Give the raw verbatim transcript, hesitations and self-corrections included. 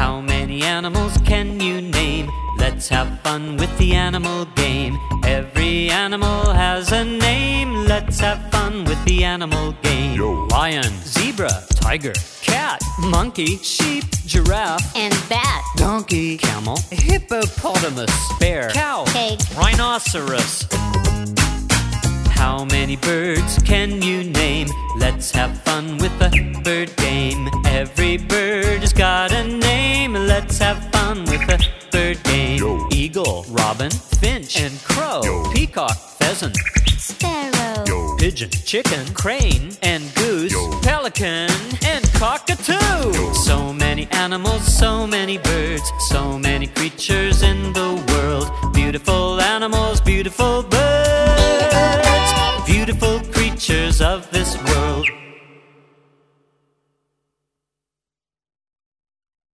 How many animals can you name? Let's have fun with the animal game. Every animal has a name. Let's have fun with the animal game. Yo. Lion, zebra, tiger, cat, monkey, sheep, giraffe, and bat, donkey, camel, hippopotamus, bear, cow, pig, rhinoceros. How many birds can you name? Let's have fun with the bird game. Every bird has got a name. Let's have fun with the bird game. Yo. Eagle, robin, finch, and crow. Yo. Peacock, pheasant, sparrow, Yo. pigeon, chicken, crane, and goose. Yo. Pelican, and cockatoo. Yo. So many animals, so many birds, so many creatures in the world. Beautiful animals, beautiful birds, beautiful creatures of this world.